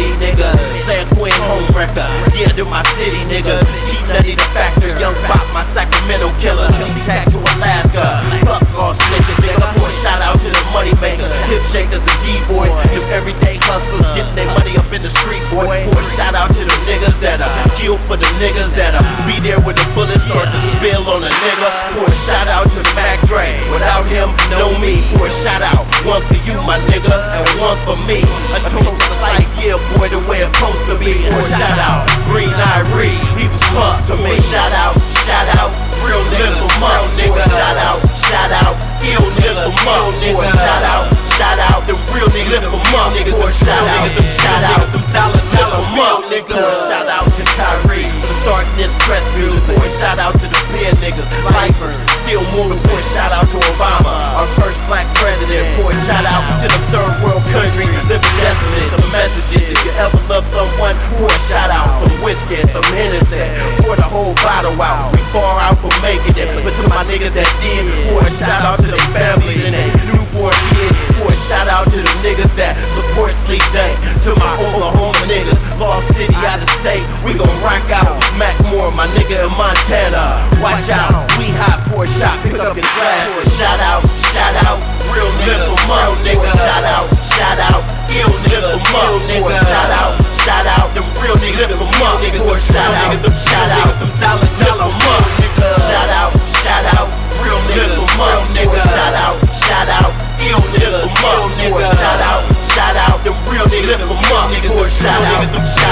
city niggas. San Quentin home wrecker, yeah, they're my city niggas. T-Nutty the Factor, Young Pop, my Sacramento killer. C-Tac to Alaska, fuck all snitches, nigga. Boy, shout out to the money makers, hip shakers and D-boys. Them everyday hustlers getting their money up in the streets, boy. Boy, shout out to the niggas that kill for the niggas that be there when the bullets start to spill on a nigga. Boy, shout out to Mac Dre, without him, no me. Boy, shout out, one for you, my nigga, and one for me. A toast to life, yeah, boy, the way it's supposed to be. Boy, shout out, Green Eye Reed, he was close to me. Shout out, real niggas from up, nigga. Shout out, ill niggas from up, nigga. Shout out, the real niggas from up, niggas. Shout out, them dollar from up, nigga. Shout out to Kyrie for starting this press music. Boy, shout out to the peer niggas, lifers, still moving. Boy, shout out to Obama, our first black president. Boy, shout out to the third world countries living desolate. The messages, if you ever love someone, boy, shout out some whiskey, some Hennessy, pour the whole bottle out. We far out from making it, but to my niggas that did, boy, shout out to their families and their newborn kids. Boy, shout out to the niggas that support Sleep Dank. To my Oklahoma niggas, Lost City out of state, we gon' rock out. Mac Moore, my nigga in Montana. Watch out, we hot for a shot, pick up your glass. Shout out, real niggas from up, nigga. Shout out, ill niggas from up, nigga. Shout out, the real niggas from up, niggas. Shout out, them dollar from up, nigga. Shout out, real niggas from up, nigga. Shout out, ill niggas from up, nigga. Shout out, the real niggas from up, niggas. Shout out,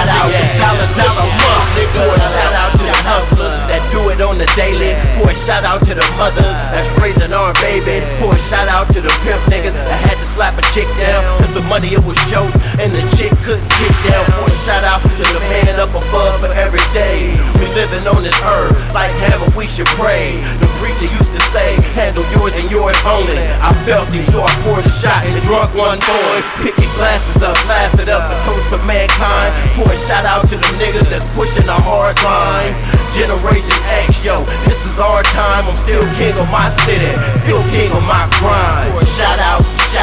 them dollar from up, nigga. Shout out to the hustlers that do it on the daily. Boy, shout out to the mothers that's raising our babies. Boy, shout out to the pimp niggas that had to slap a chick down cause the money it was short and the chick couldn't kick down. Boy, shout out to the man up above for every day. We living on this earth like heaven, we should pray. The preacher used to say, handle yours and yours only. I felt him, so I poured a shot and drunk one boy. Pick your glasses up, laugh it up, a toast to mankind. Boy, shout out to the niggas that's pushing the hard line. Generation X, yo, this is our time. I'm still king of my city, still king of my grind. Shout out,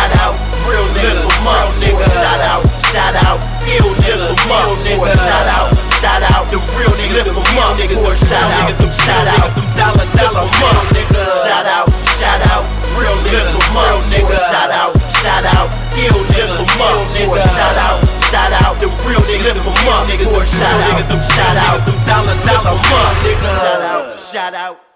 real niggas from up, nigga. Shout out, ill niggas from up, nigga. Shout out, the real niggas from up, niggas. Shout out, them dollar from up, nigga. Shout out, real niggas from up, nigga. Shout out, ill niggas from up, nigga. Shout out, the real niggas from up, niggas. Shout out, them dollar from up, nigga. Shout out.